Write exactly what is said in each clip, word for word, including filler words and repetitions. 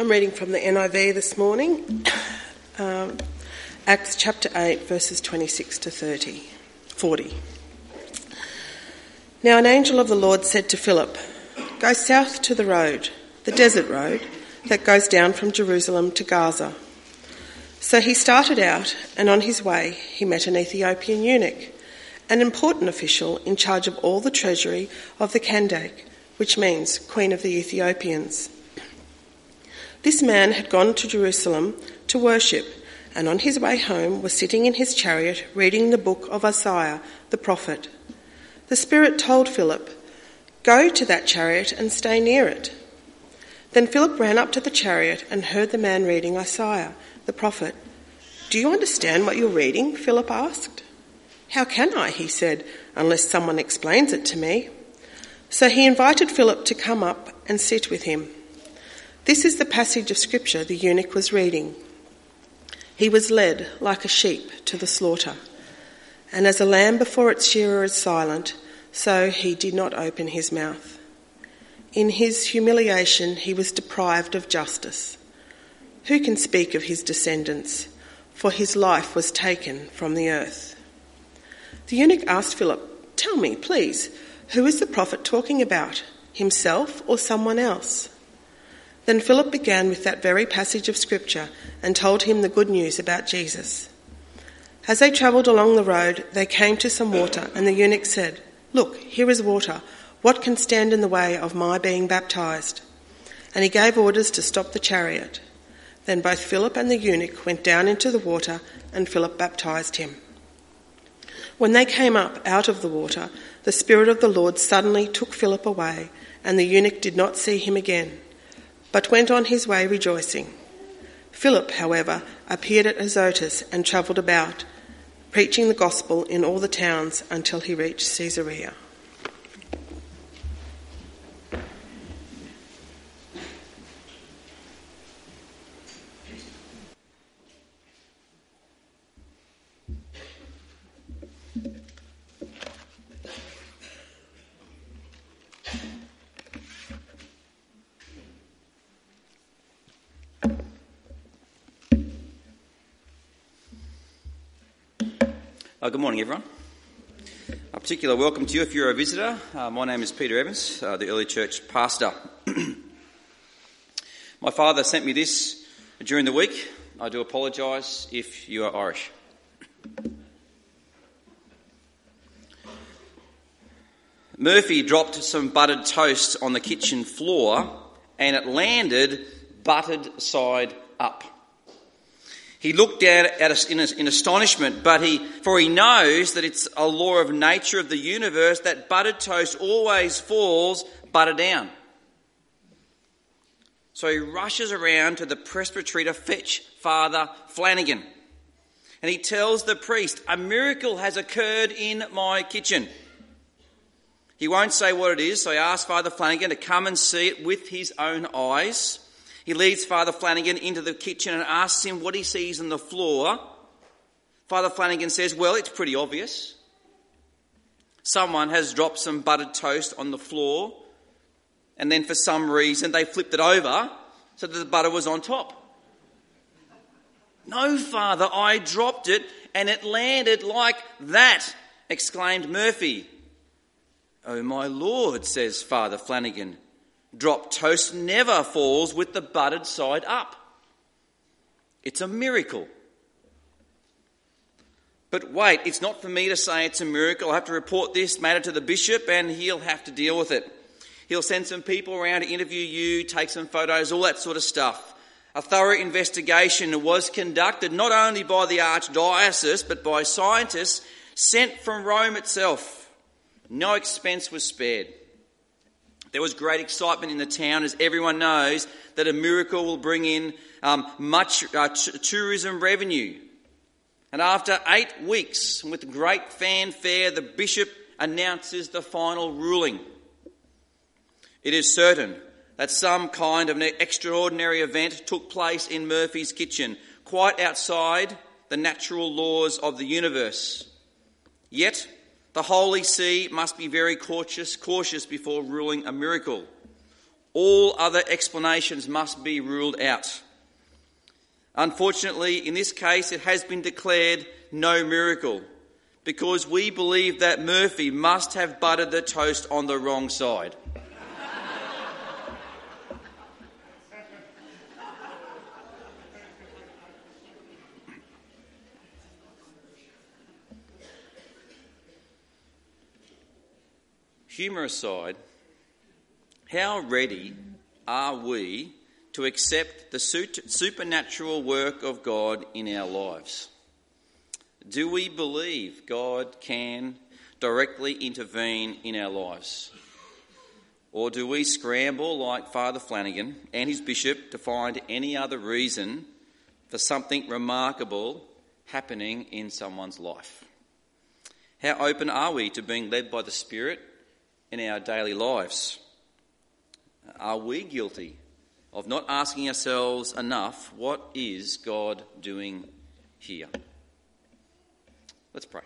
I'm reading from the N I V this morning, um, Acts chapter eight, verses twenty-six to thirty, forty. Now an angel of the Lord said to Philip, "Go south to the road, the desert road, that goes down from Jerusalem to Gaza." So he started out, and on his way he met an Ethiopian eunuch, an important official in charge of all the treasury of the Kandake, which means Queen of the Ethiopians. This man had gone to Jerusalem to worship, and on his way home was sitting in his chariot reading the book of Isaiah, the prophet. The Spirit told Philip, "Go to that chariot and stay near it." Then Philip ran up to the chariot and heard the man reading Isaiah, the prophet. "Do you understand what you're reading?" Philip asked. "How can I," he said, "unless someone explains it to me?" So he invited Philip to come up and sit with him. This is the passage of scripture the eunuch was reading. "He was led like a sheep to the slaughter, and as a lamb before its shearer is silent, so he did not open his mouth. In his humiliation he was deprived of justice. Who can speak of his descendants? For his life was taken from the earth." The eunuch asked Philip, "Tell me, please, who is the prophet talking about, himself or someone else?" Then Philip began with that very passage of scripture and told him the good news about Jesus. As they travelled along the road, they came to some water, and the eunuch said, "Look, here is water. What can stand in the way of my being baptised?" And he gave orders to stop the chariot. Then both Philip and the eunuch went down into the water, and Philip baptised him. When they came up out of the water, the Spirit of the Lord suddenly took Philip away, and the eunuch did not see him again, but went on his way rejoicing. Philip, however, appeared at Azotus and travelled about, preaching the gospel in all the towns until he reached Caesarea. Uh, good morning, everyone. A particular welcome to you if you're a visitor. Uh, my name is Peter Evans, uh, the early church pastor. My father sent me this during the week. I do apologise if you are Irish. Murphy dropped some buttered toast on the kitchen floor and it landed buttered side up. He looked down at us in, in astonishment, but he, for he knows that it's a law of nature of the universe that buttered toast always falls butter down. So he rushes around to the presbytery to fetch Father Flanagan. And he tells the priest, "A miracle has occurred in my kitchen." He won't say what it is, so he asks Father Flanagan to come and see it with his own eyes. He leads Father Flanagan into the kitchen and asks him what he sees on the floor. Father Flanagan says, "Well, it's pretty obvious. Someone has dropped some buttered toast on the floor, and then for some reason they flipped it over so that the butter was on top." "No, Father, I dropped it and it landed like that," exclaimed Murphy. "Oh, my Lord," says Father Flanagan, "dropped toast never falls with the buttered side up. It's a miracle." But wait, it's not for me to say it's a miracle. I have to report this matter to the bishop and he'll have to deal with it. He'll send some people around to interview you, take some photos, all that sort of stuff. A thorough investigation was conducted not only by the Archdiocese but by scientists sent from Rome itself. No expense was spared. There was great excitement in the town, as everyone knows that a miracle will bring in um, much uh, t- tourism revenue. And after eight weeks, with great fanfare, the bishop announces the final ruling. It is certain that some kind of an extraordinary event took place in Murphy's kitchen, quite outside the natural laws of the universe. Yet, the Holy See must be very cautious, cautious before ruling a miracle. All other explanations must be ruled out. Unfortunately, in this case, it has been declared no miracle because we believe that Murphy must have buttered the toast on the wrong side. Humour aside, how ready are we to accept the supernatural work of God in our lives? Do we believe God can directly intervene in our lives? Or do we scramble like Father Flanagan and his bishop to find any other reason for something remarkable happening in someone's life? How open are we to being led by the Spirit in our daily lives? Are we guilty of not asking ourselves enough, what is God doing here? Let's pray.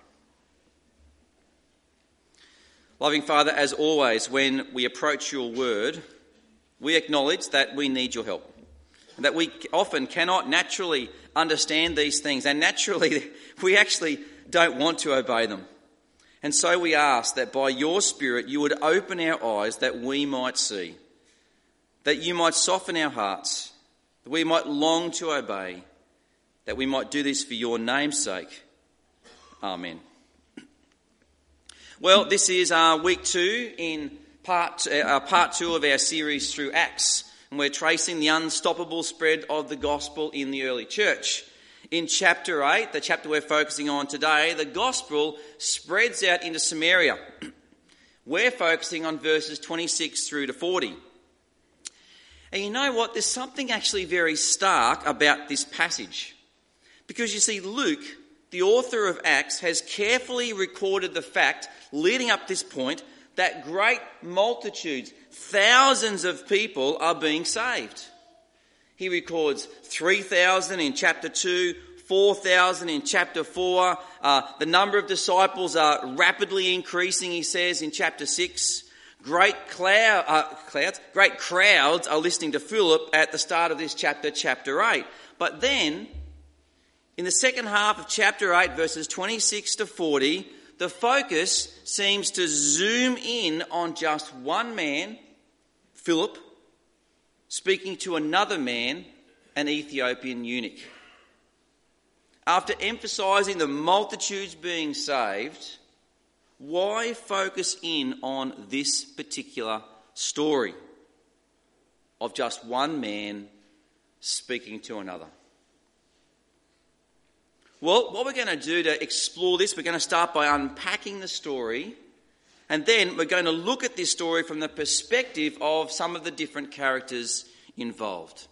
Loving Father, as always, when we approach your word, we acknowledge that we need your help, and that we often cannot naturally understand these things, and naturally we actually don't want to obey them. And so we ask that by your Spirit you would open our eyes that we might see, that you might soften our hearts, that we might long to obey, that we might do this for your name's sake. Amen. Well, this is uh, week two in part, uh, part two of our series through Acts, and we're tracing the unstoppable spread of the gospel in the early church. In chapter eight, the chapter we're focusing on today, the gospel spreads out into Samaria. We're focusing on verses twenty-six through to forty. And you know what? There's something actually very stark about this passage. Because you see, Luke, the author of Acts, has carefully recorded the fact, leading up to this point, that great multitudes, thousands of people are being saved. He records three thousand in chapter two, four thousand in chapter four. Uh, the number of disciples are rapidly increasing, he says, in chapter six. Great cloud, uh, clouds, great crowds are listening to Philip at the start of this chapter, chapter eight. But then, in the second half of chapter eight, verses twenty-six to forty, the focus seems to zoom in on just one man, Philip, speaking to another man, an Ethiopian eunuch. After emphasising the multitudes being saved, why focus in on this particular story of just one man speaking to another? Well, what we're going to do to explore this, we're going to start by unpacking the story, and then we're going to look at this story from the perspective of some of the different characters involved.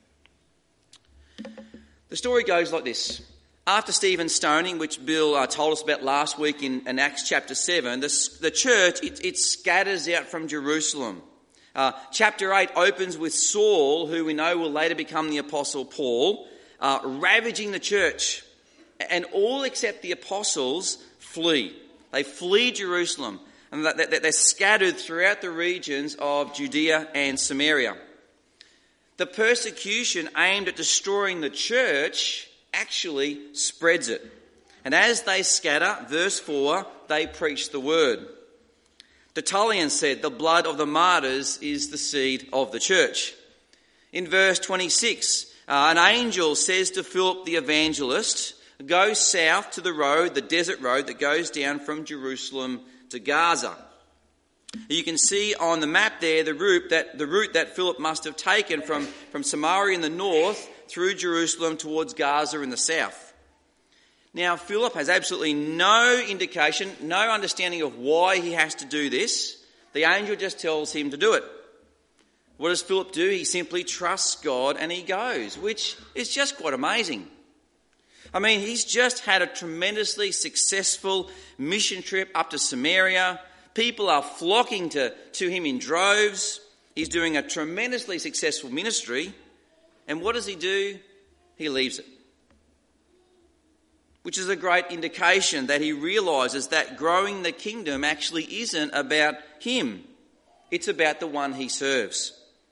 The story goes like this. After Stephen's stoning, which Bill uh, told us about last week in, in Acts chapter seven, the, the church, it, it scatters out from Jerusalem. Uh, chapter eight opens with Saul, who we know will later become the Apostle Paul, uh, ravaging the church. And all except the apostles flee. They flee Jerusalem, and they're scattered throughout the regions of Judea and Samaria. The persecution aimed at destroying the church actually spreads it. And as they scatter, verse four, they preach the word. Tertullian said, the blood of the martyrs is the seed of the church. In verse twenty-six, uh, an angel says to Philip the evangelist, go south to the road, the desert road that goes down from Jerusalem to Gaza. You can see on the map there the route that the route that Philip must have taken from, from Samaria in the north through Jerusalem towards Gaza in the south. Now, Philip has absolutely no indication, no understanding of why he has to do this. The angel just tells him to do it. What does Philip do? He simply trusts God and he goes, which is just quite amazing. I mean, he's just had a tremendously successful mission trip up to Samaria. People are flocking to, to him in droves. He's doing a tremendously successful ministry. And what does he do? He leaves it. Which is a great indication that he realises that growing the kingdom actually isn't about him. It's about the one he serves.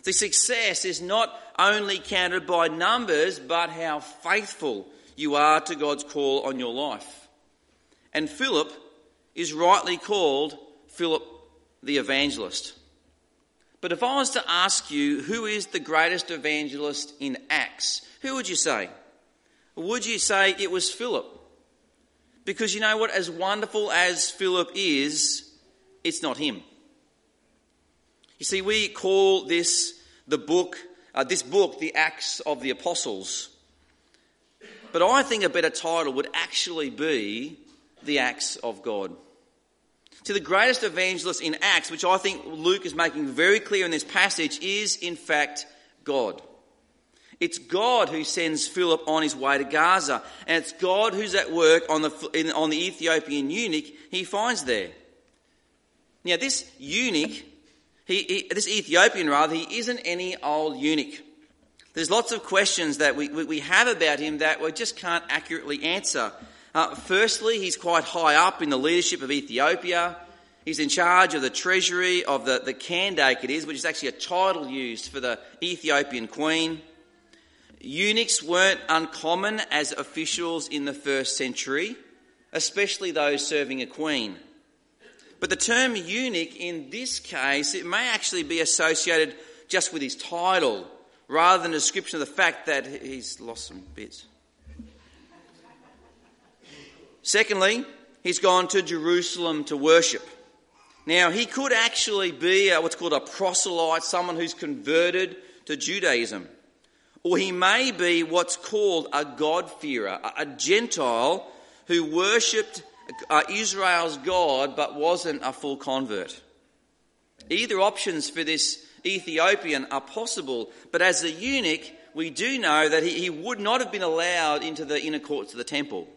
The success is not only counted by numbers, but how faithful you are to God's call on your life. And Philip is rightly called Philip the evangelist. But if I was to ask you who is the greatest evangelist in Acts, who would you say? Would you say it was Philip? Because you know what? As wonderful as Philip is, it's not him. You see, we call this the book, uh, this book, the Acts of the Apostles. But I think a better title would actually be the Acts of God. See, the greatest evangelist in Acts, which I think Luke is making very clear in this passage, is in fact God. It's God who sends Philip on his way to Gaza, and it's God who's at work on the in, on the Ethiopian eunuch he finds there. Now, this eunuch, he, he, this Ethiopian rather, he isn't any old eunuch. There's lots of questions that we, we, we have about him that we just can't accurately answer. Uh, firstly, he's quite high up in the leadership of Ethiopia. He's in charge of the treasury of the, the Kandake it is, which is actually a title used for the Ethiopian queen. Eunuchs weren't uncommon as officials in the first century, especially those serving a queen. But the term eunuch in this case, it may actually be associated just with his title, rather than a description of the fact that he's lost some bits. Secondly, he's gone to Jerusalem to worship. Now, he could actually be a, what's called a proselyte, someone who's converted to Judaism. Or he may be what's called a God-fearer, a, a Gentile who worshipped uh, Israel's God but wasn't a full convert. Either options for this Ethiopian are possible, but as a eunuch, we do know that he, he would not have been allowed into the inner courts of the temple.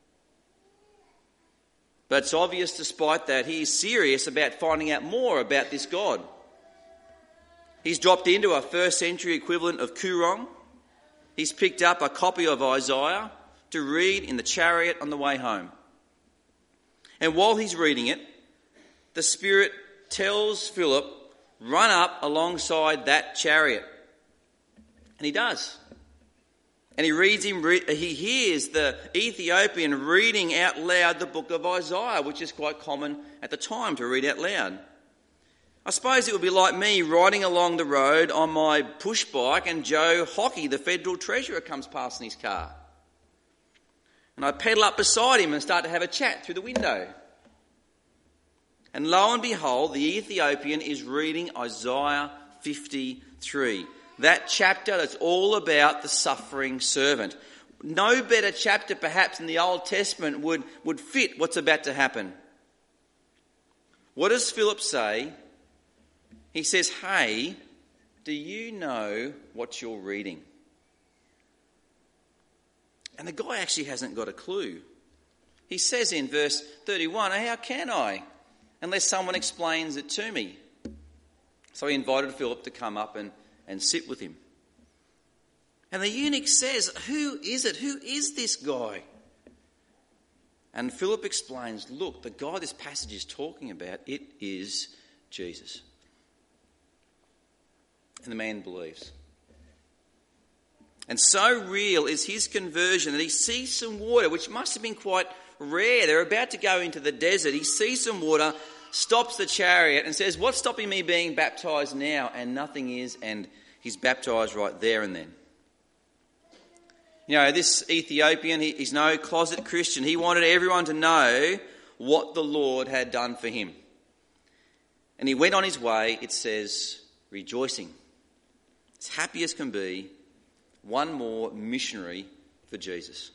But it's obvious, despite that, he is serious about finding out more about this God. He's dropped into a first century equivalent of Qur'an. He's picked up a copy of Isaiah to read in the chariot on the way home. And while he's reading it, the Spirit tells Philip, run up alongside that chariot. And he does. And he reads him, he hears the Ethiopian reading out loud the book of Isaiah, which is quite common at the time to read out loud. I suppose it would be like me riding along the road on my push bike and Joe Hockey, the federal treasurer, comes past in his car. And I pedal up beside him and start to have a chat through the window. And lo and behold, the Ethiopian is reading Isaiah fifty-three. That chapter that's all about the suffering servant. No better chapter perhaps in the Old Testament would, would fit what's about to happen. What does Philip say? He says, hey, do you know what you're reading? And the guy actually hasn't got a clue. He says in verse thirty-one, how can I, unless someone explains it to me? So he invited Philip to come up and and sit with him. And the eunuch says, who is it? Who is this guy? And Philip explains, look, the guy this passage is talking about, it is Jesus. And the man believes. And so real is his conversion that he sees some water, which must have been quite rare. They're about to go into the desert. He sees some water, stops the chariot and says, what's stopping me being baptised now? And nothing is, and he's baptised right there and then. You know, this Ethiopian, he, he's no closet Christian. He wanted everyone to know what the Lord had done for him. And he went on his way, it says, rejoicing. As happy as can be, one more missionary for Jesus.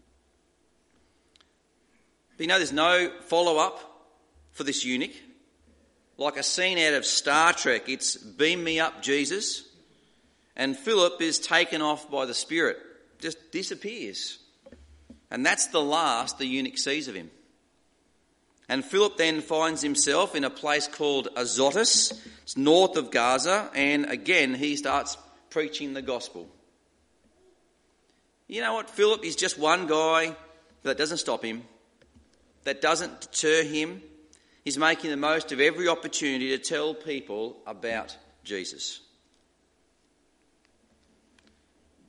But you know, there's no follow-up for this eunuch. Like a scene out of Star Trek, it's beam me up, Jesus. And Philip is taken off by the Spirit, just disappears. And that's the last the eunuch sees of him. And Philip then finds himself in a place called Azotus. It's north of Gaza, and again he starts preaching the gospel. You know what? Philip is just one guy, but that doesn't stop him. That doesn't deter him. He's making the most of every opportunity to tell people about Jesus.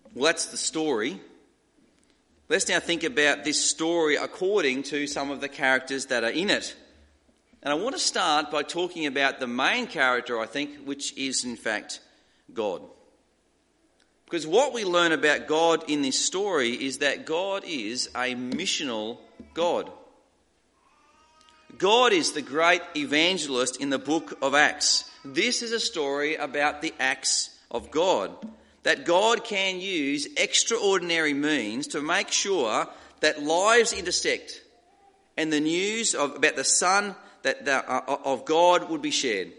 Well, that's the story. Let's now think about this story according to some of the characters that are in it. And I want to start by talking about the main character, I think, which is in fact God. Because what we learn about God in this story is that God is a missional God. God is the great evangelist in the book of Acts. This is a story about the acts of God. That God can use extraordinary means to make sure that lives intersect and the news of, about the Son that, that, uh, of God would be shared.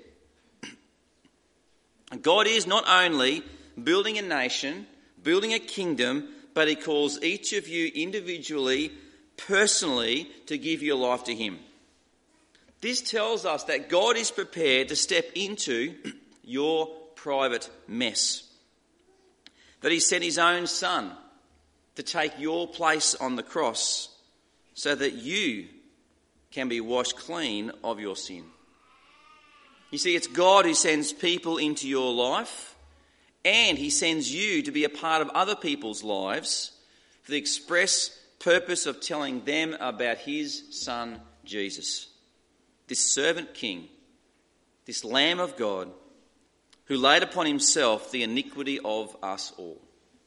God is not only building a nation, building a kingdom, but he calls each of you individually, personally, to give your life to him. This tells us that God is prepared to step into your private mess. That he sent his own Son to take your place on the cross so that you can be washed clean of your sin. You see, it's God who sends people into your life, and he sends you to be a part of other people's lives for the express purpose of telling them about his Son, Jesus. This servant king, this Lamb of God, who laid upon himself the iniquity of us all.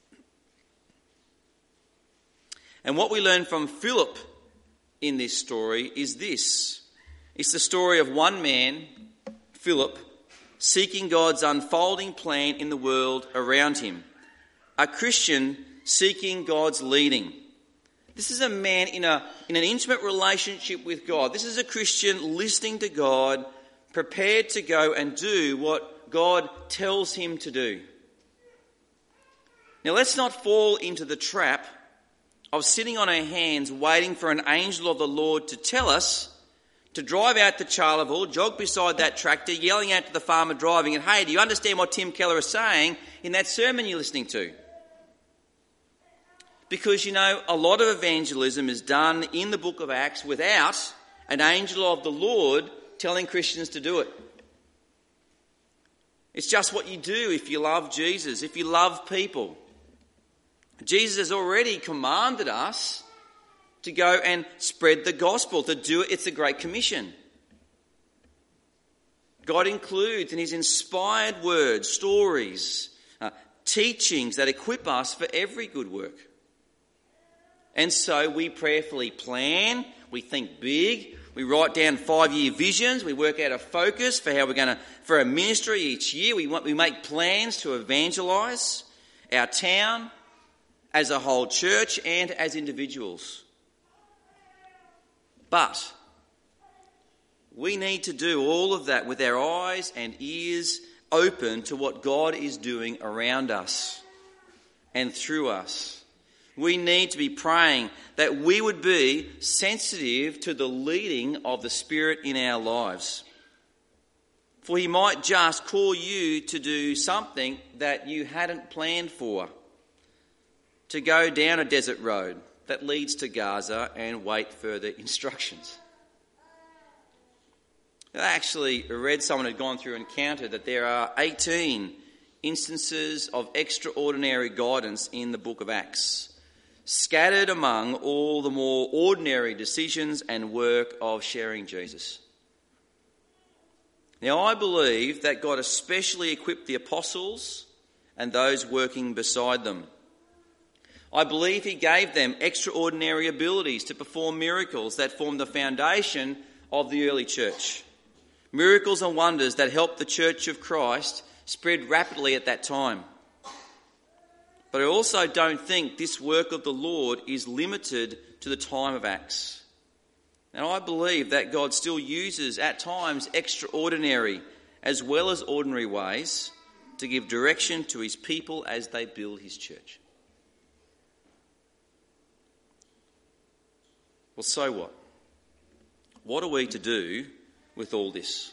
And what we learn from Philip in this story is this. It's the story of one man, Philip, seeking God's unfolding plan in the world around him. A Christian seeking God's leading. This is a man in a in an intimate relationship with God. This is a Christian listening to God, prepared to go and do what God tells him to do. Now let's not fall into the trap of sitting on our hands waiting for an angel of the Lord to tell us to drive out to Charleville, jog beside that tractor, yelling out to the farmer driving, and hey, do you understand what Tim Keller is saying in that sermon you're listening to? Because, you know, a lot of evangelism is done in the book of Acts without an angel of the Lord telling Christians to do it. It's just what you do if you love Jesus, if you love people. Jesus has already commanded us to go and spread the gospel, to do it. It's the Great Commission. God includes in his inspired words, stories, uh, teachings that equip us for every good work. And so we prayerfully plan, we think big, we write down five-year visions, we work out a focus for how we're going to, for a ministry each year. We want, we make plans to evangelise our town as a whole church and as individuals. But we need to do all of that with our eyes and ears open to what God is doing around us and through us. We need to be praying that we would be sensitive to the leading of the Spirit in our lives. For he might just call you to do something that you hadn't planned for. To go down a desert road that leads to Gaza and wait further instructions. I actually read someone had gone through and counted that there are eighteen instances of extraordinary guidance in the book of Acts, scattered among all the more ordinary decisions and work of sharing Jesus. Now, I believe that God especially equipped the apostles and those working beside them. I believe he gave them extraordinary abilities to perform miracles that formed the foundation of the early church. Miracles and wonders that helped the Church of Christ spread rapidly at that time. But I also don't think this work of the Lord is limited to the time of Acts. And I believe that God still uses at times extraordinary as well as ordinary ways to give direction to his people as they build his church. Well, so what? What are we to do with all this?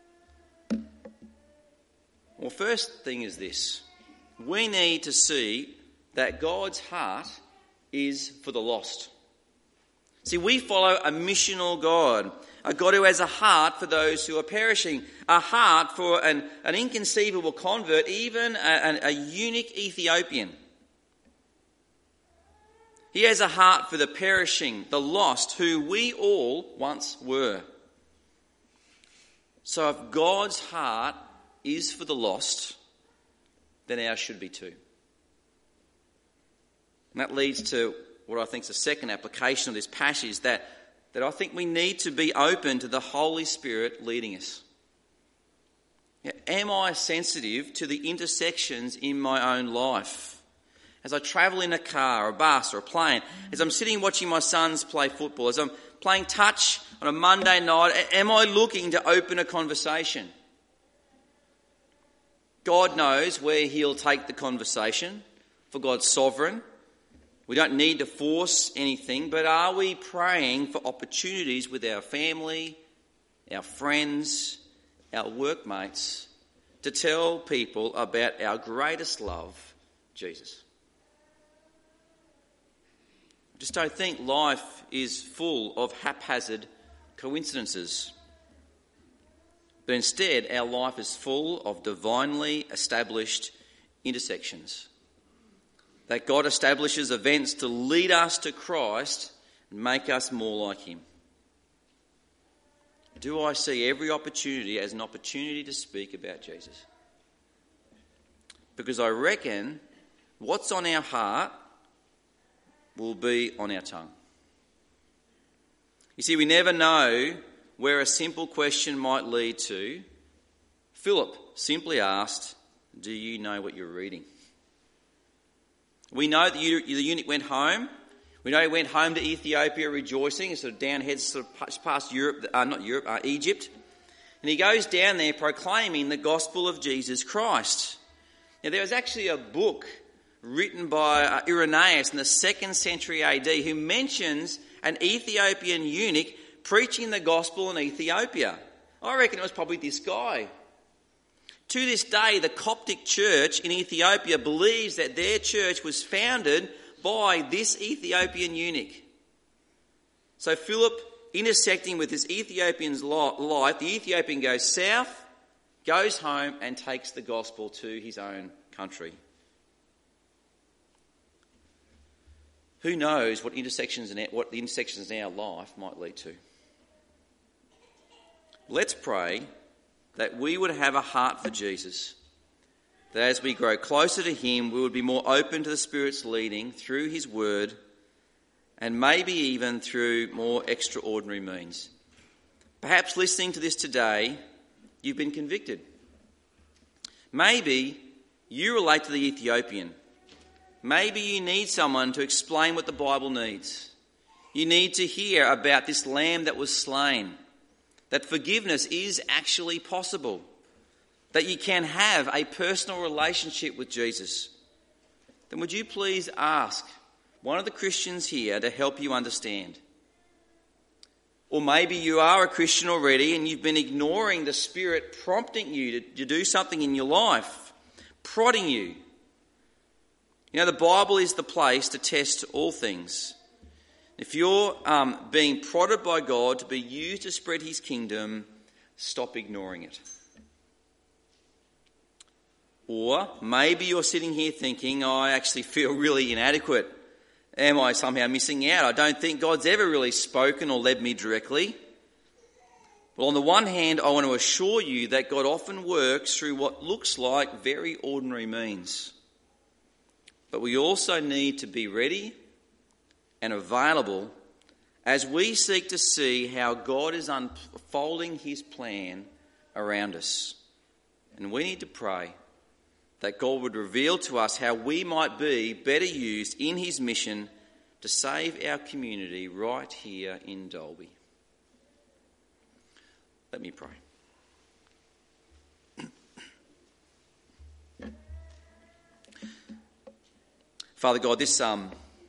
Well, first thing is this. We need to see that God's heart is for the lost. See, we follow a missional God, a God who has a heart for those who are perishing, a heart for an, an inconceivable convert, even a, a, a eunuch Ethiopian. He has a heart for the perishing, the lost, who we all once were. So if God's heart is for the lost, then ours should be too. And that leads to what I think is the second application of this passage, that, that I think we need to be open to the Holy Spirit leading us. Am I sensitive to the intersections in my own life? As I travel in a car or a bus or a plane, as I'm sitting watching my sons play football, as I'm playing touch on a Monday night, am I looking to open a conversation? God knows where he'll take the conversation, for God's sovereign. We don't need to force anything, but are we praying for opportunities with our family, our friends, our workmates, to tell people about our greatest love, Jesus? Just don't think life is full of haphazard coincidences. But instead, our life is full of divinely established intersections. That God establishes events to lead us to Christ and make us more like him. Do I see every opportunity as an opportunity to speak about Jesus? Because I reckon what's on our heart will be on our tongue. You see, we never know where a simple question might lead to. Philip simply asked, "Do you know what you're reading?" We know that the eunuch went home. We know he went home to Ethiopia rejoicing, sort of down heads sort of past Europe, uh, not Europe, uh, Egypt. And he goes down there proclaiming the gospel of Jesus Christ. Now, there was actually a book written by uh, Irenaeus in the second century A D who mentions an Ethiopian eunuch preaching the gospel in Ethiopia. I reckon it was probably this guy. To this day, the Coptic church in Ethiopia believes that their church was founded by this Ethiopian eunuch. So Philip, intersecting with this Ethiopian's life, the Ethiopian goes south, goes home and takes the gospel to his own country. Who knows what intersections in our, what the intersections in our life might lead to? Let's pray that we would have a heart for Jesus, that as we grow closer to him, we would be more open to the Spirit's leading through his word, and maybe even through more extraordinary means. Perhaps listening to this today, you've been convicted. Maybe you relate to the Ethiopian. Maybe you need someone to explain what the Bible needs. You need to hear about this lamb that was slain, that forgiveness is actually possible, that you can have a personal relationship with Jesus. Then would you please ask one of the Christians here to help you understand? Or maybe you are a Christian already and you've been ignoring the Spirit prompting you to, to do something in your life, prodding you. You know, the Bible is the place to test all things. If you're um, being prodded by God to be used to spread his kingdom, stop ignoring it. Or maybe you're sitting here thinking, oh, I actually feel really inadequate. Am I somehow missing out? I don't think God's ever really spoken or led me directly. Well, on the one hand, I want to assure you that God often works through what looks like very ordinary means. But we also need to be ready and available as we seek to see how God is unfolding his plan around us. And we need to pray that God would reveal to us how we might be better used in his mission to save our community right here in Dalby. Let me pray. Father God, this um,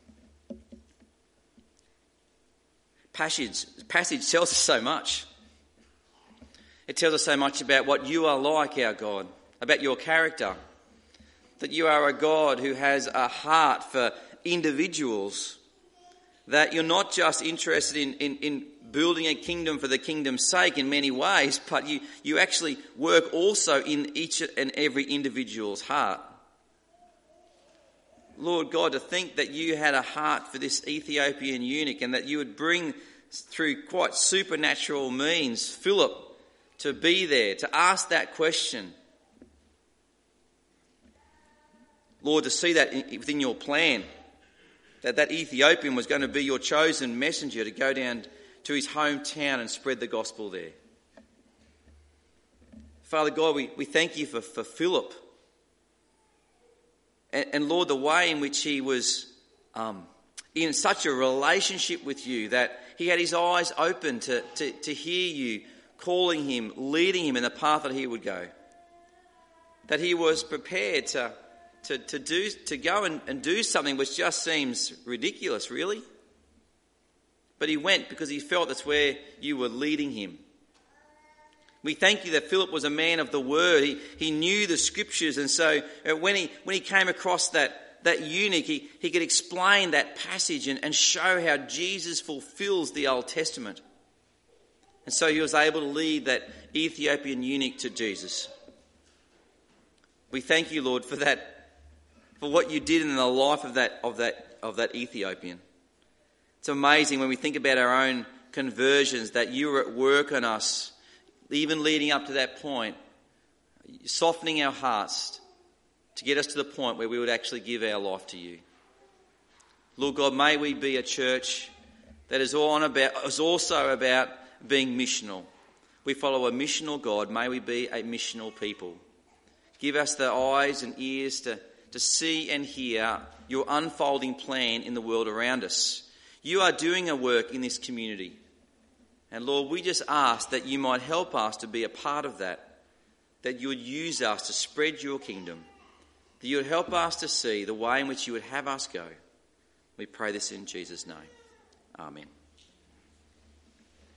passage, passage tells us so much. It tells us so much about what you are like, our God, about your character, that you are a God who has a heart for individuals, that you're not just interested in, in, in building a kingdom for the kingdom's sake in many ways, but you, you actually work also in each and every individual's heart. Lord God, to think that you had a heart for this Ethiopian eunuch and that you would bring through quite supernatural means Philip to be there, to ask that question. Lord, to see that within your plan, that that Ethiopian was going to be your chosen messenger to go down to his hometown and spread the gospel there. Father God, we, we thank you for, for Philip. And, and Lord, the way in which he was um, in such a relationship with you that he had his eyes open to, to, to hear you calling him, leading him in the path that he would go. That he was prepared to, to, to, do, to go and, and do something which just seems ridiculous, really. But he went because he felt that's where you were leading him. We thank you that Philip was a man of the word. He, he knew the scriptures, and so when he when he came across that, that eunuch, he, he could explain that passage and, and show how Jesus fulfills the Old Testament. And so he was able to lead that Ethiopian eunuch to Jesus. We thank you, Lord, for that, for what you did in the life of that of that of that Ethiopian. It's amazing when we think about our own conversions that you were at work on us, even leading up to that point, softening our hearts to get us to the point where we would actually give our life to you. Lord God, may we be a church that is all on about is also about being missional. We follow a missional God. May we be a missional people. Give us the eyes and ears to, to see and hear your unfolding plan in the world around us. You are doing a work in this community. And Lord, we just ask that you might help us to be a part of that, that you would use us to spread your kingdom, that you would help us to see the way in which you would have us go. We pray this in Jesus' name. Amen.